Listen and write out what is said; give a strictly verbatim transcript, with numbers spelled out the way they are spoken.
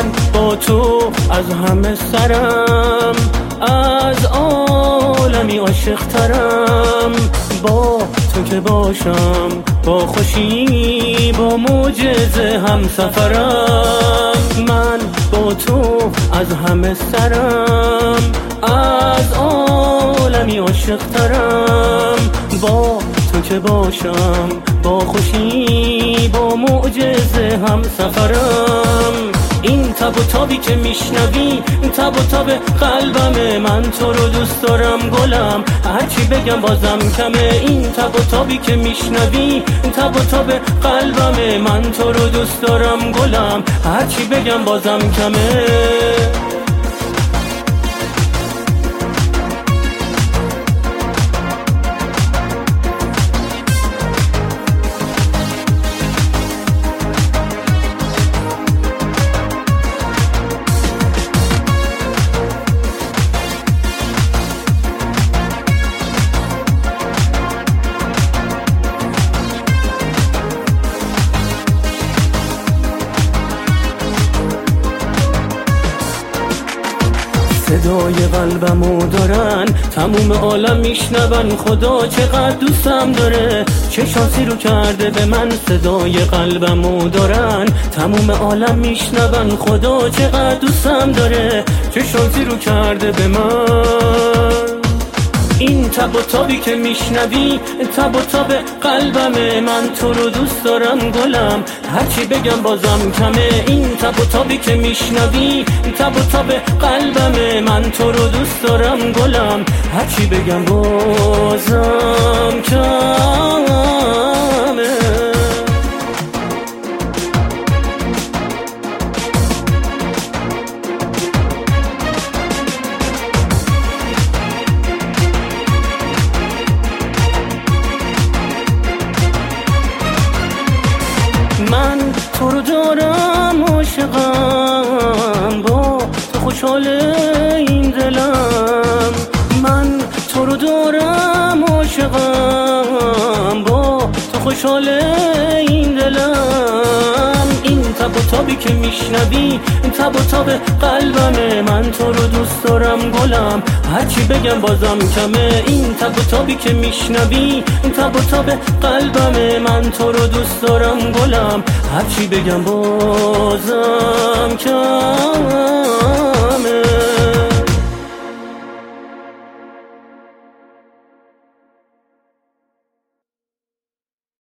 من با تو از همه سرم، از عالمی عاشق ترم. با تو که باشم با خوشی با معجزه هم سفرم. من با تو از همه سرم، از عالمی عاشق ترم. با تو که باشم با خوشی با معجزه هم سفرم. این تب و تابی که میشنوی تب و تاب قلبمه، من تو رو دوست دارم گلم، هرچی بگم بازم کمه. این تب و تابی که میشنوی تب و تاب قلبمه، من تو رو دوست دارم گلم، هرچی بگم بازم کمه. صدای قلبمو دارن تموم عالم میشنون، خدا چقدر دوستم داره، چه شانسی رو کرده به من. صدای قلبمو دارن تموم عالم میشنون، خدا چقدر دوستم داره، چه شانسی رو کرده به من. این تب و تابی که میشنوی تب و تاب قلبمه، من تو رو دوست دارم گلم، هرچی بگم بازم کمه. این تب و تابی که میشنوی تب و تاب قلبمه، من تو رو دوست دارم گلم، هرچی بگم بازم کمه. من تو رو دارم عاشقم، با تو خوشحال این دلم. من تو رو دارم عاشقم، با تو خوشحال این دلم. این تب و تابی که میشنوی تب و تاب قلبمه، من تو رو دوست دارم گلم، هرچی بگم بازم کمه. این تب و تابی که میشنوی تب و تاب قلبمه، من تو رو دوست دارم گلم، هرچی بگم بازم کمه.